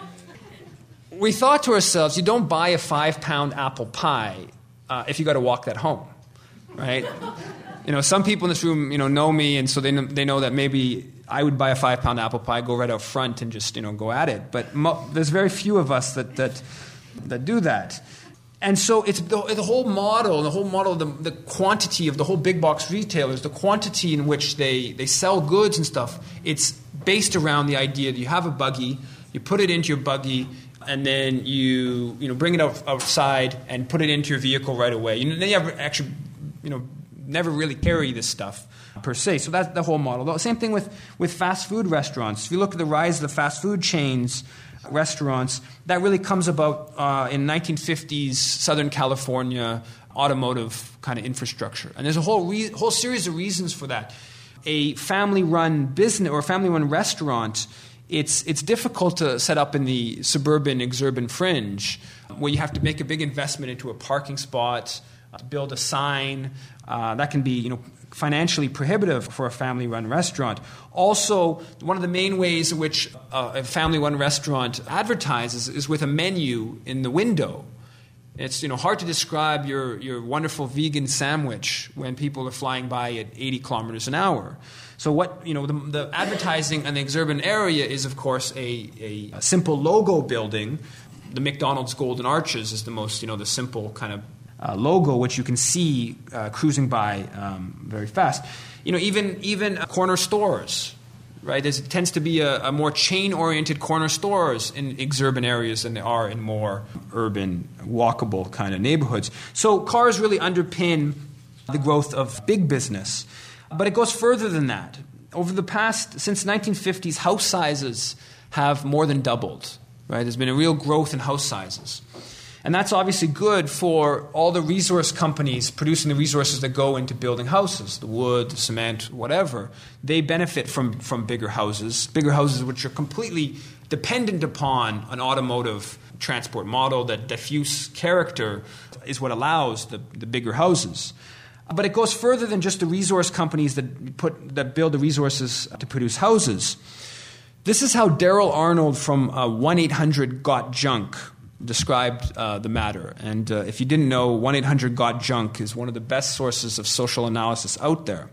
we thought to ourselves, you don't buy a five-pound apple pie uh, if you got to walk that home, right? You know, some people in this room, you know, know me, and so they know, they know that maybe I would buy a five-pound apple pie, go right out front, and just you know go at it. But mo- there's very few of us that that that do that. And so it's the, the whole model, the whole model, the, the quantity of the whole big box retailers, the quantity in which they, they sell goods and stuff, it's based around the idea that you have a buggy, you put it into your buggy, and then you you know bring it out, outside and put it into your vehicle right away. You, they never actually you know never really carry this stuff per se. So that's the whole model. The same thing with, with fast food restaurants. If you look at the rise of the fast food chains, restaurants, that really comes about uh, in nineteen fifties Southern California automotive kind of infrastructure. And there's a whole re- whole series of reasons for that. A family-run business or a family-run restaurant, it's it's difficult to set up in the suburban, exurban fringe where you have to make a big investment into a parking spot, uh, build a sign. Uh, that can be, you know, financially prohibitive for a family-run restaurant. Also, one of the main ways in which uh, a family-run restaurant advertises is with a menu in the window. It's you know hard to describe your, your wonderful vegan sandwich when people are flying by at eighty kilometers an hour. So what you know the, the advertising in the exurban area is of course a, a, a simple logo building. The McDonald's Golden Arches is the most you know the simple kind of Uh, logo, which you can see uh, cruising by um, very fast. You know, even even uh, corner stores, right? There tends to be a, a more chain-oriented corner stores in exurban areas than there are in more urban, walkable kind of neighborhoods. So cars really underpin the growth of big business. But it goes further than that. Over the past, since the nineteen fifties, house sizes have more than doubled, right? There's been a real growth in house sizes. And that's obviously good for all the resource companies producing the resources that go into building houses, the wood, the cement, whatever. They benefit from, from bigger houses, bigger houses which are completely dependent upon an automotive transport model. That diffuse character is what allows the, the bigger houses. But it goes further than just the resource companies that put that build the resources to produce houses. This is how Daryl Arnold from uh, one eight hundred got junk described uh, the matter. And uh, if you didn't know, one eight hundred got junk is one of the best sources of social analysis out there.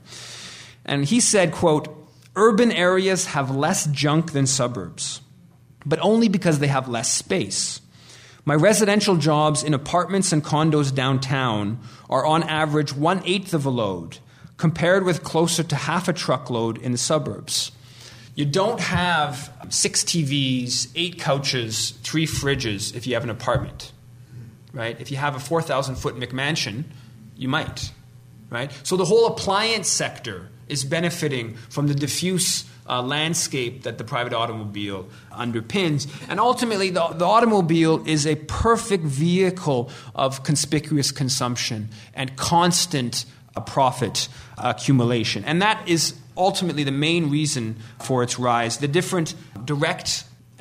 And he said, quote, "Urban areas have less junk than suburbs, but only because they have less space. My residential jobs in apartments and condos downtown are on average one-eighth of a load, compared with closer to half a truckload in the suburbs. You don't have six T Vs, eight couches, three fridges if you have an apartment, right? If you have a four thousand foot McMansion, you might, right? So the whole appliance sector is benefiting from the diffuse uh, landscape that the private automobile underpins. And ultimately, the, the automobile is a perfect vehicle of conspicuous consumption and constant uh, profit accumulation. And that is ultimately the main reason for its rise. The different direct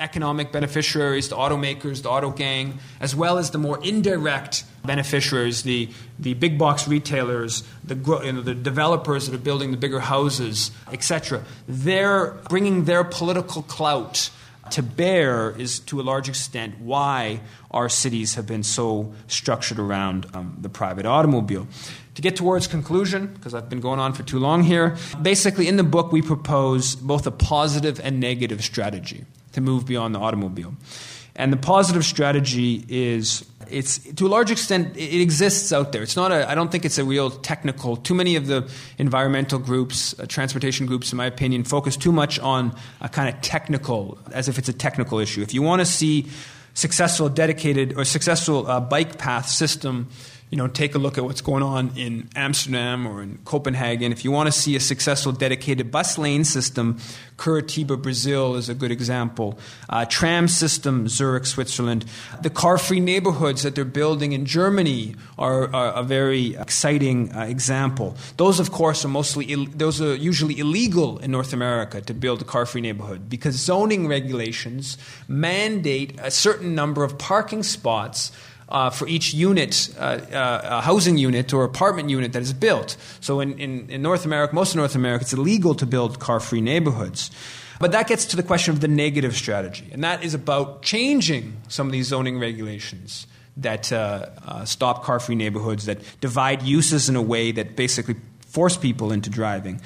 economic beneficiaries, the automakers, the auto gang, as well as the more indirect beneficiaries, the, the big box retailers, the, you know, the developers that are building the bigger houses, et cetera. They're bringing their political clout to bear is, to a large extent, why our cities have been so structured around um, the private automobile. To get towards conclusion, because I've been going on for too long here, basically in the book we propose both a positive and negative strategy to move beyond the automobile. And the positive strategy is, it's to a large extent, it exists out there. It's not a, I don't think it's a real technical, too many of the environmental groups, uh, transportation groups, in my opinion, focus too much on a kind of technical, as if it's a technical issue. If you want to see successful dedicated or successful uh, bike path system, you know, take a look at what's going on in Amsterdam or in Copenhagen. If you want to see a successful dedicated bus lane system, Curitiba, Brazil is a good example. Uh, tram system, Zurich, Switzerland. The car-free neighborhoods that they're building in Germany are, are a very exciting uh, example. Those, of course, are mostly Ill- those are usually illegal in North America to build a car-free neighborhood because zoning regulations mandate a certain number of parking spots Uh, for each unit, uh, uh, a housing unit or apartment unit that is built. So in, in, in North America, most of North America, it's illegal to build car-free neighborhoods. But that gets to the question of the negative strategy, and that is about changing some of these zoning regulations that uh, uh, stop car-free neighborhoods, that divide uses in a way that basically force people into driving.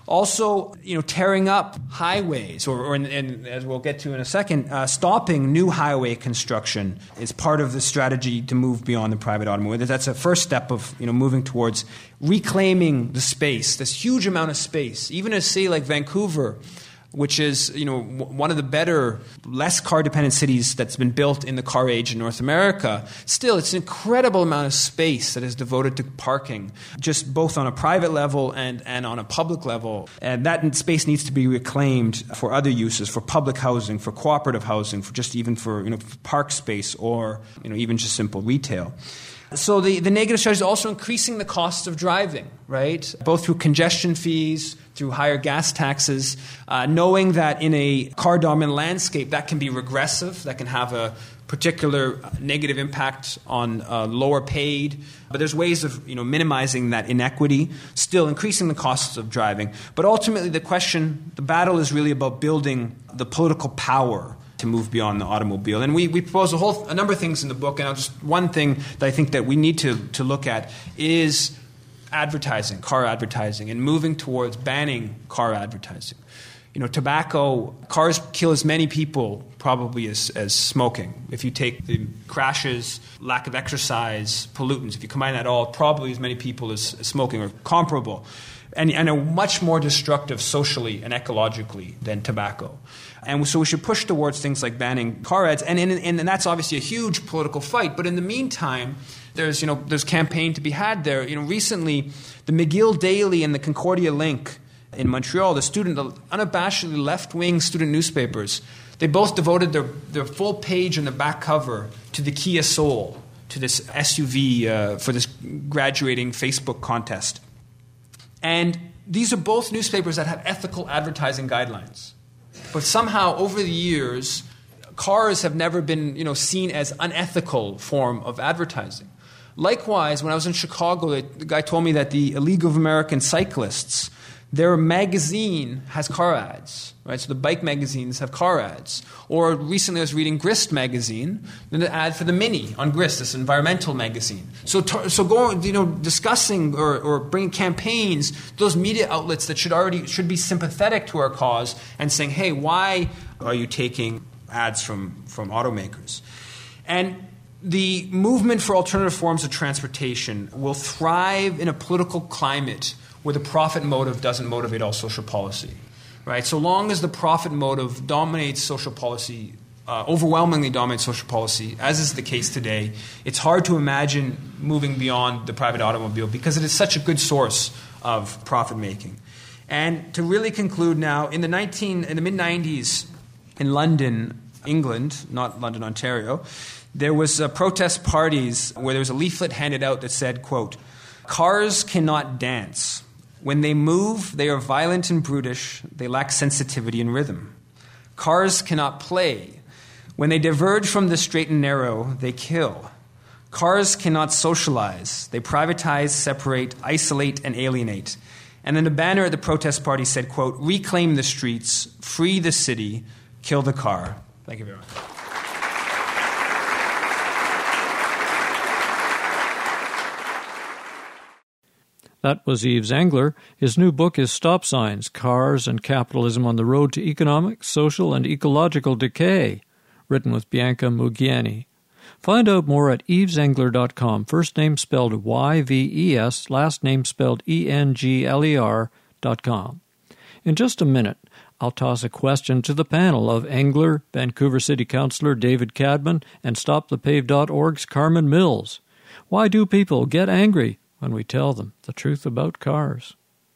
Also, you know, tearing up highways, or, or in, in, as we'll get to in a second, uh, stopping new highway construction is part of the strategy to move beyond the private automobile. That's a first step of, you know, moving towards reclaiming the space, this huge amount of space. Even a city like Vancouver, which is, you know, w- one of the better, less car-dependent cities that's been built in the car age in North America, still, it's an incredible amount of space that is devoted to parking, just both on a private level and, and on a public level. And that space needs to be reclaimed for other uses, for public housing, for cooperative housing, for just even for, you know, park space or, you know, even just simple retail. So the, the negative strategy is also increasing the cost of driving, right? Both through congestion fees, through higher gas taxes, uh, knowing that in a car-dominant landscape that can be regressive, that can have a particular negative impact on uh, lower paid. But there's ways of, you know, minimizing that inequity, still increasing the costs of driving. But ultimately the question, the battle is really about building the political power to move beyond the automobile. And we, we propose a whole a number of things in the book, and I'll just one thing that I think that we need to, to look at is advertising, car advertising, and moving towards banning car advertising. You know, tobacco, cars kill as many people probably as, as smoking. If you take the crashes, lack of exercise, pollutants, if you combine that all, probably as many people as, as smoking or comparable. And, and are much more destructive socially and ecologically than tobacco. And so we should push towards things like banning car ads. And, and, and that's obviously a huge political fight. But in the meantime, there's, you know, there's campaign to be had there. You know, recently, the McGill Daily and the Concordia Link in Montreal, the student, the unabashedly left-wing student newspapers, they both devoted their, their full page and the back cover to the Kia Soul, to this S U V uh, for this graduating Facebook contest. And these are both newspapers that have ethical advertising guidelines. But somehow, over the years, cars have never been, you know, seen as unethical form of advertising. Likewise, when I was in Chicago, the, the guy told me that the League of American Cyclists, their magazine has car ads, right? So the bike magazines have car ads. Or recently I was reading Grist magazine, an ad for the Mini on Grist, this environmental magazine. So so going, you know, discussing or, or bringing campaigns, those media outlets that should already should be sympathetic to our cause and saying, hey, why are you taking ads from, from automakers? And the movement for alternative forms of transportation will thrive in a political climate where the profit motive doesn't motivate all social policy, right? So long as the profit motive dominates social policy, uh, overwhelmingly dominates social policy, as is the case today, it's hard to imagine moving beyond the private automobile because it is such a good source of profit making. And to really conclude now, in the nineteen in the mid nineties in London, England, not London, Ontario, there was uh, protest parties where there was a leaflet handed out that said, quote, "Cars cannot dance. When they move, they are violent and brutish. They lack sensitivity and rhythm. Cars cannot play. When they diverge from the straight and narrow, they kill. Cars cannot socialize. They privatize, separate, isolate, and alienate. And then the banner at the protest party said, quote, reclaim the streets, free the city, kill the car. Thank you very much. That was Yves Engler. His new book is Stop Signs, Cars and Capitalism on the Road to Economic, Social, and Ecological Decay, written with Bianca Mugiani. Find out more at yves engler dot com, first name spelled Y V E S, last name spelled E N G L E R dot com. In just a minute, I'll toss a question to the panel of Engler, Vancouver City Councillor David Cadman, and stop the pave dot org's Carmen Mills. Why do people get angry when we tell them the truth about cars?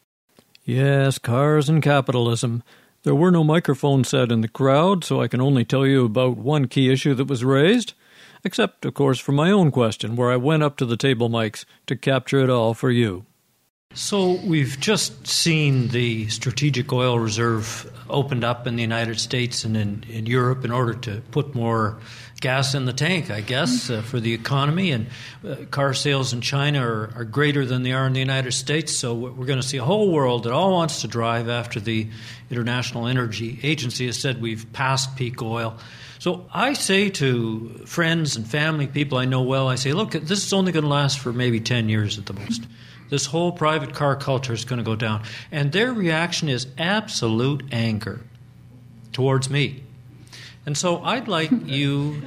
Yes, cars and capitalism. There were no microphones set in the crowd, so I can only tell you about one key issue that was raised, except, of course, for my own question, where I went up to the table mics to capture it all for you. So we've just seen the strategic oil reserve opened up in the United States and in, in Europe in order to put more gas in the tank, I guess, uh, for the economy. And uh, car sales in China are, are greater than they are in the United States. So we're going to see a whole world that all wants to drive after the International Energy Agency has said we've passed peak oil. So I say to friends and family, people I know well, I say, look, this is only going to last for maybe ten years at the most. This whole private car culture is going to go down. And their reaction is absolute anger towards me. And so I'd like you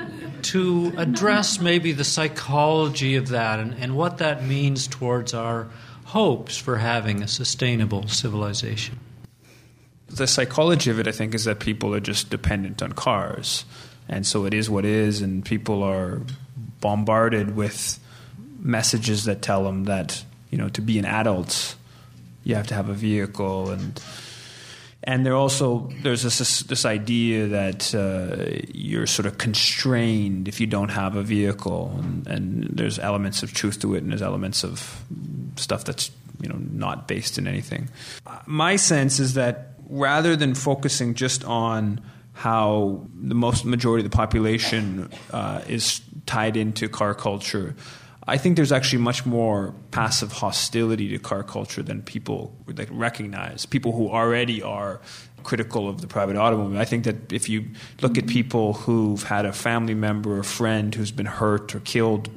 to address maybe the psychology of that and, and what that means towards our hopes for having a sustainable civilization. The psychology of it, I think, is that people are just dependent on cars. And so it is what it is, and people are bombarded with messages that tell them that, you know, to be an adult, you have to have a vehicle, and and there also there's this this idea that uh, you're sort of constrained if you don't have a vehicle, and, and there's elements of truth to it, and there's elements of stuff that's, you know, not based in anything. My sense is that rather than focusing just on how the most majority of the population uh, is tied into car culture, I think there's actually much more passive hostility to car culture than people like recognize. People who already are critical of the private automobile. I think that if you look at people who've had a family member or friend who's been hurt or killed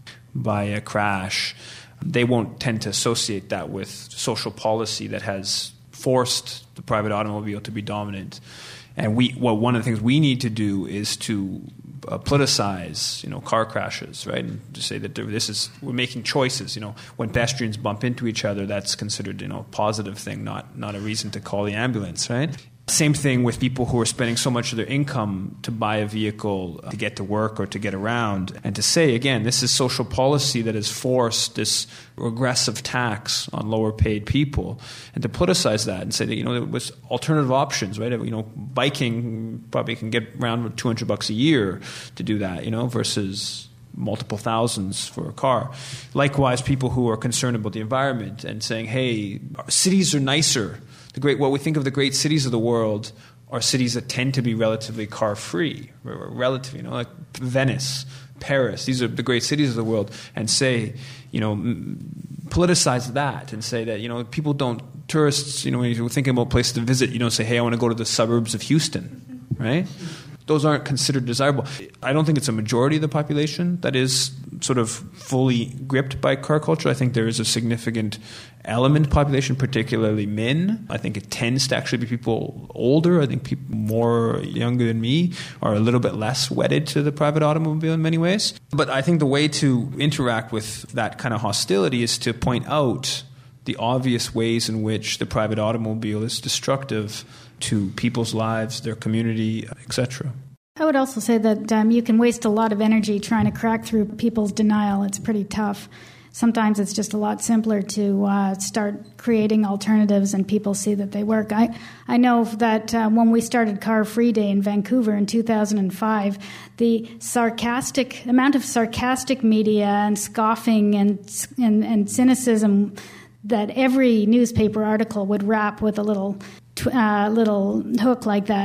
by a crash, they won't tend to associate that with social policy that has forced the private automobile to be dominant. And we, well, one of the things we need to do is to uh, politicize, you know, car crashes, right? And to say that there, this is, we're making choices. You know, when pedestrians bump into each other, that's considered, you know, a positive thing, not not a reason to call the ambulance, right? Same thing with people who are spending so much of their income to buy a vehicle to get to work or to get around. And to say, again, this is social policy that has forced this regressive tax on lower paid people. And to politicize that and say that, you know, there was alternative options, right? You know, biking probably can get around with two hundred bucks a year to do that, you know, versus multiple thousands for a car. Likewise, people who are concerned about the environment and saying, hey, cities are nicer. The great, what we think of the great cities of the world are cities that tend to be relatively car-free, relative, you know, like Venice, Paris. These are the great cities of the world, and say, you know, politicize that and say that, you know, people don't, tourists, you know, when you're thinking about places to visit, you don't say, hey, I want to go to the suburbs of Houston, right? Those aren't considered desirable. I don't think it's a majority of the population that is sort of fully gripped by car culture. I think there is a significant element of the population, particularly men. I think it tends to actually be people older. I think people more younger than me are a little bit less wedded to the private automobile in many ways. But I think the way to interact with that kind of hostility is to point out the obvious ways in which the private automobile is destructive to people's lives, their community, et cetera. I would also say that um, you can waste a lot of energy trying to crack through people's denial. It's pretty tough. Sometimes it's just a lot simpler to uh, start creating alternatives and people see that they work. I, I know that uh, when we started Car Free Day in Vancouver in two thousand five, the sarcastic amount of sarcastic media and scoffing and and, and cynicism that every newspaper article would wrap with a little uh, little hook like that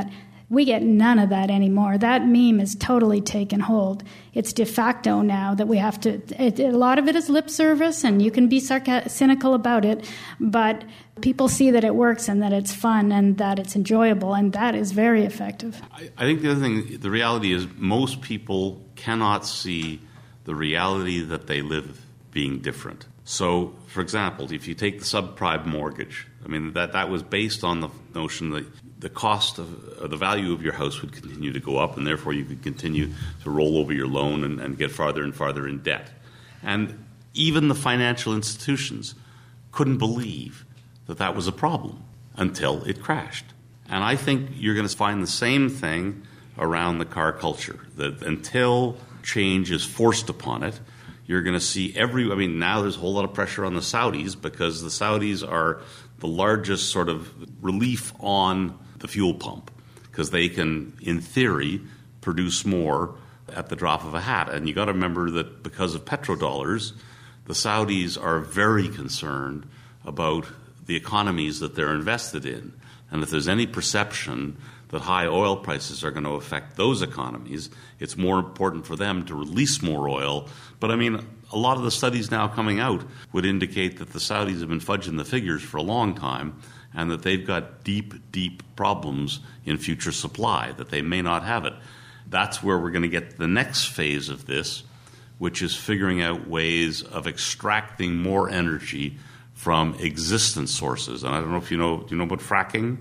We get none of that anymore. That meme has totally taken hold. It's de facto now that we have to, it, a lot of it is lip service, and you can be sarca- cynical about it, but people see that it works and that it's fun and that it's enjoyable, and that is very effective. I, I think the other thing, the reality is most people cannot see the reality that they live being different. So, for example, if you take the subprime mortgage, I mean, that, that was based on the notion that the cost of, or the value of your house would continue to go up, and therefore you could continue to roll over your loan and, and get farther and farther in debt. And even the financial institutions couldn't believe that that was a problem until it crashed. And I think you're going to find the same thing around the car culture, that until change is forced upon it, you're going to see every, I mean, now there's a whole lot of pressure on the Saudis because the Saudis are the largest sort of relief on the fuel pump because they can, in theory, produce more at the drop of a hat. And you got to remember that because of petrodollars, the Saudis are very concerned about the economies that they're invested in. And if there's any perception that high oil prices are going to affect those economies, it's more important for them to release more oil. But I mean, a lot of the studies now coming out would indicate that the Saudis have been fudging the figures for a long time and that they've got deep, deep problems in future supply, that they may not have it. That's where we're going to get the next phase of this, which is figuring out ways of extracting more energy from existent sources. And I don't know if you know, do you know about fracking?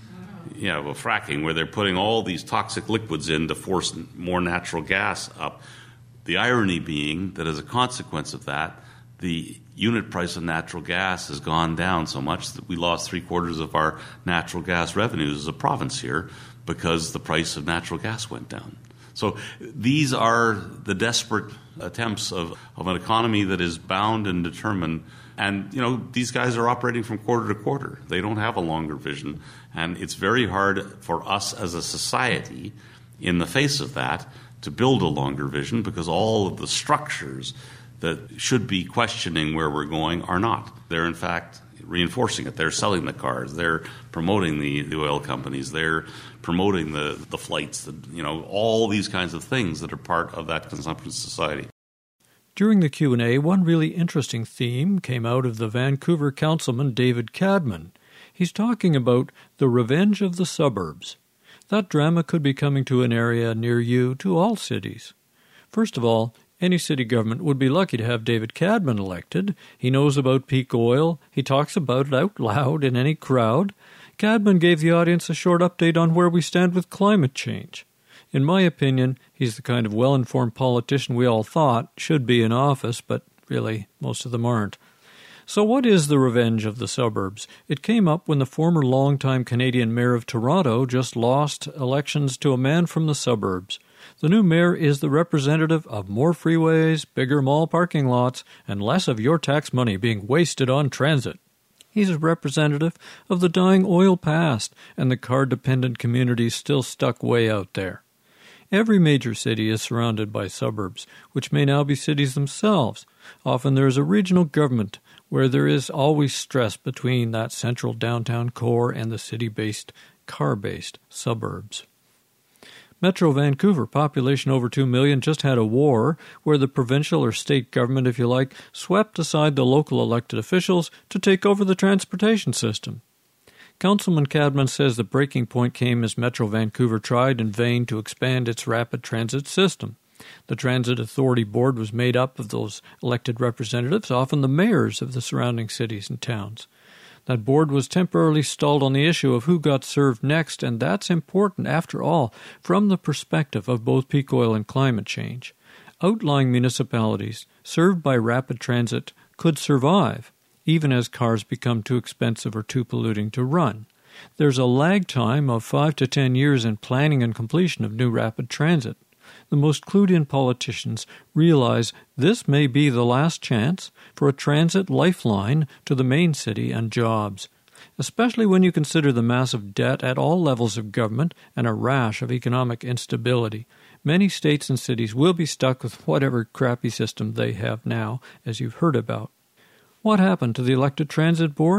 Yeah, well, fracking, where they're putting all these toxic liquids in to force more natural gas up. The irony being that as a consequence of that, the unit price of natural gas has gone down so much that we lost three quarters of our natural gas revenues as a province here because the price of natural gas went down. So these are the desperate attempts of, of an economy that is bound and determined. And, you know, these guys are operating from quarter to quarter. They don't have a longer vision. And it's very hard for us as a society, in the face of that, to build a longer vision because all of the structures that should be questioning where we're going are not. They're, in fact, reinforcing it. They're selling the cars. They're promoting the, the oil companies. They're promoting the, the flights, the, you know, all these kinds of things that are part of that consumption society. During the Q and A, one really interesting theme came out of the Vancouver councilman David Cadman. He's talking about the revenge of the suburbs. That drama could be coming to an area near you, to all cities. First of all, any city government would be lucky to have David Cadman elected. He knows about peak oil. He talks about it out loud in any crowd. Cadman gave the audience a short update on where we stand with climate change. In my opinion, he's the kind of well-informed politician we all thought should be in office, but really, most of them aren't. So what is the revenge of the suburbs? It came up when the former longtime Canadian mayor of Toronto just lost elections to a man from the suburbs. The new mayor is the representative of more freeways, bigger mall parking lots, and less of your tax money being wasted on transit. He's a representative of the dying oil past and the car-dependent communities still stuck way out there. Every major city is surrounded by suburbs, which may now be cities themselves. Often there is a regional government where there is always stress between that central downtown core and the city-based, car-based suburbs. Metro Vancouver, population over two million, just had a war where the provincial or state government, if you like, swept aside the local elected officials to take over the transportation system. Councilman Cadman says the breaking point came as Metro Vancouver tried in vain to expand its rapid transit system. The Transit Authority Board was made up of those elected representatives, often the mayors of the surrounding cities and towns. That board was temporarily stalled on the issue of who got served next, and that's important, after all, from the perspective of both peak oil and climate change. Outlying municipalities served by rapid transit could survive, even as cars become too expensive or too polluting to run. There's a lag time of five to ten years in planning and completion of new rapid transit. The most clued-in politicians realize this may be the last chance for a transit lifeline to the main city and jobs, especially when you consider the massive debt at all levels of government and a rash of economic instability. Many states and cities will be stuck with whatever crappy system they have now, as you've heard about. What happened to the elected transit board?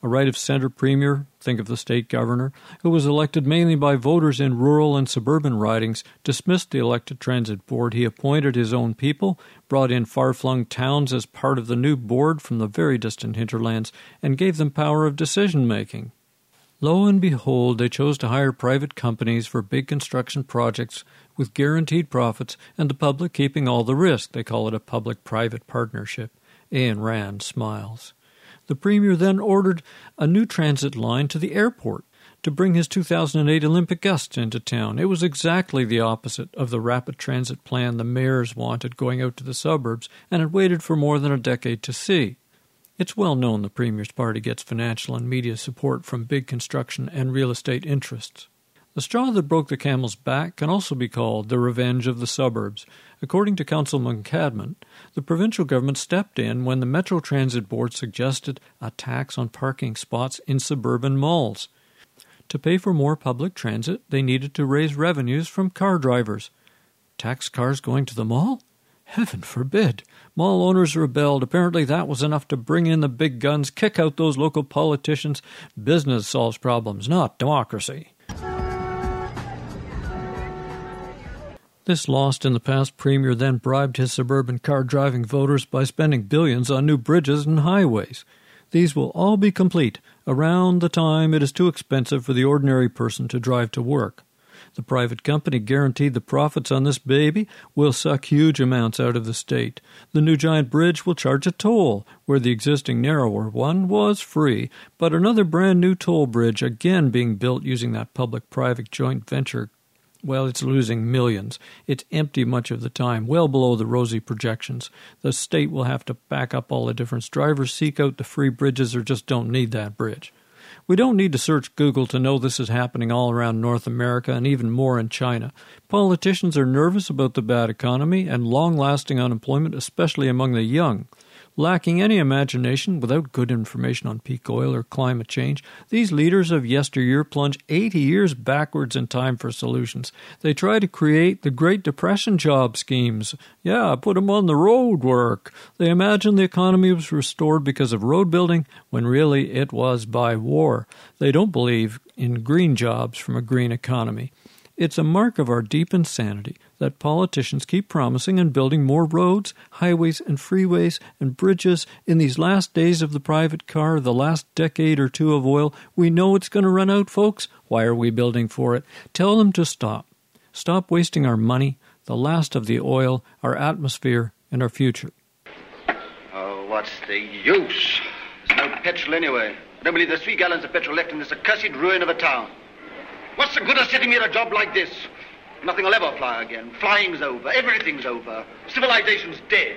A right-of-center premier, think of the state governor, who was elected mainly by voters in rural and suburban ridings, dismissed the elected transit board. He appointed his own people, brought in far-flung towns as part of the new board from the very distant hinterlands, and gave them power of decision-making. Lo and behold, they chose to hire private companies for big construction projects with guaranteed profits and the public keeping all the risk. They call it a public-private partnership. Ayn Rand smiles. The premier then ordered a new transit line to the airport to bring his two thousand eight Olympic guests into town. It was exactly the opposite of the rapid transit plan the mayors wanted going out to the suburbs and had waited for more than a decade to see. It's well known the premier's party gets financial and media support from big construction and real estate interests. The straw that broke the camel's back can also be called the revenge of the suburbs. According to Councilman Cadman, the provincial government stepped in when the Metro Transit Board suggested a tax on parking spots in suburban malls. To pay for more public transit, they needed to raise revenues from car drivers. Tax cars going to the mall? Heaven forbid. Mall owners rebelled. Apparently that was enough to bring in the big guns, kick out those local politicians. Business solves problems, not democracy. This lost-in-the-past premier then bribed his suburban car-driving voters by spending billions on new bridges and highways. These will all be complete around the time it is too expensive for the ordinary person to drive to work. The private company guaranteed the profits on this baby will suck huge amounts out of the state. The new giant bridge will charge a toll, where the existing narrower one was free, but another brand-new toll bridge again being built using that public-private joint venture. Well, it's losing millions. It's empty much of the time, well below the rosy projections. The state will have to back up all the difference. Drivers seek out the free bridges or just don't need that bridge. We don't need to search Google to know this is happening all around North America and even more in China. Politicians are nervous about the bad economy and long-lasting unemployment, especially among the young. Lacking any imagination, without good information on peak oil or climate change, these leaders of yesteryear plunge eighty years backwards in time for solutions. They try to create the Great Depression job schemes. Yeah, put them on the road work. They imagine the economy was restored because of road building, when really it was by war. They don't believe in green jobs from a green economy. It's a mark of our deep insanity that politicians keep promising and building more roads, highways, and freeways and bridges in these last days of the private car, the last decade or two of oil. We know it's going to run out, folks. Why are we building for it? Tell them to stop. Stop wasting our money, the last of the oil, our atmosphere, and our future. Oh, what's the use? There's no petrol anyway. I don't believe there's three gallons of petrol left in this accursed ruin of a town. What's the good of sitting here a job like this? Nothing will ever fly again. Flying's over. Everything's over. Civilization's dead.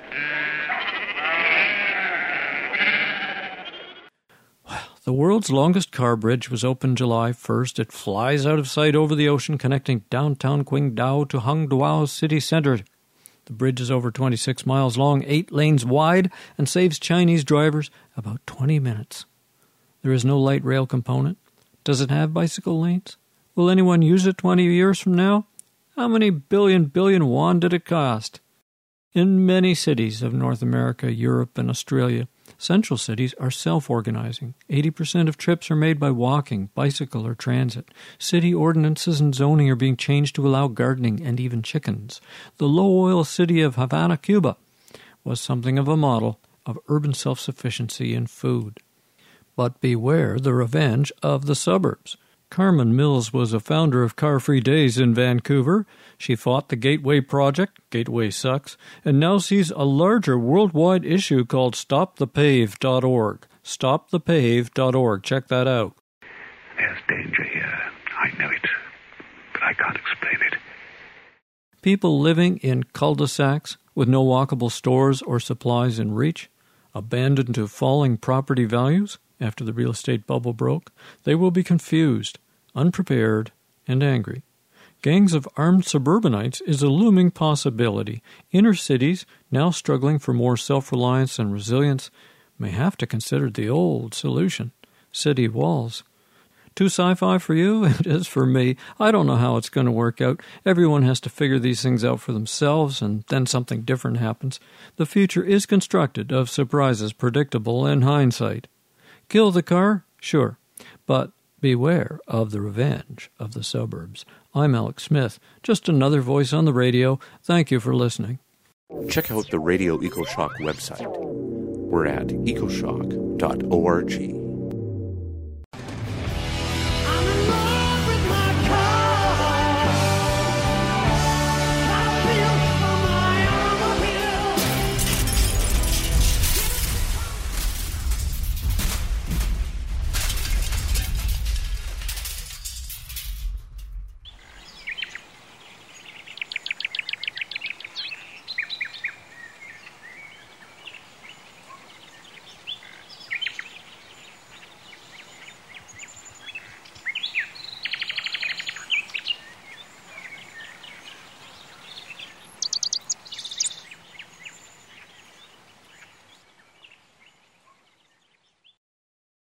Well, the world's longest car bridge was opened July first. It flies out of sight over the ocean, connecting downtown Qingdao to Hangzhou's city center. The bridge is over twenty-six miles long, eight lanes wide, and saves Chinese drivers about twenty minutes. There is no light rail component. Does it have bicycle lanes? Will anyone use it twenty years from now? How many billion billion yuan did it cost? In many cities of North America, Europe, and Australia, central cities are self-organizing. eighty percent of trips are made by walking, bicycle, or transit. City ordinances and zoning are being changed to allow gardening and even chickens. The low-oil city of Havana, Cuba, was something of a model of urban self-sufficiency in food. But beware the revenge of the suburbs. Carmen Mills was a founder of Car Free Days in Vancouver. She fought the Gateway Project, Gateway sucks, and now sees a larger worldwide issue called stop the pave dot org. stop the pave dot org. Check that out. There's danger here. I know it, but I can't explain it. People living in cul-de-sacs with no walkable stores or supplies in reach, abandoned to falling property values, after the real estate bubble broke, they will be confused, unprepared, and angry. Gangs of armed suburbanites is a looming possibility. Inner cities, now struggling for more self-reliance and resilience, may have to consider the old solution, city walls. Too sci-fi for you? It is for me. I don't know how it's going to work out. Everyone has to figure these things out for themselves, and then something different happens. The future is constructed of surprises predictable in hindsight. Kill the car? Sure. But beware of the revenge of the suburbs. I'm Alex Smith, just another voice on the radio. Thank you for listening. Check out the Radio EcoShock website. We're at ecoshock dot org.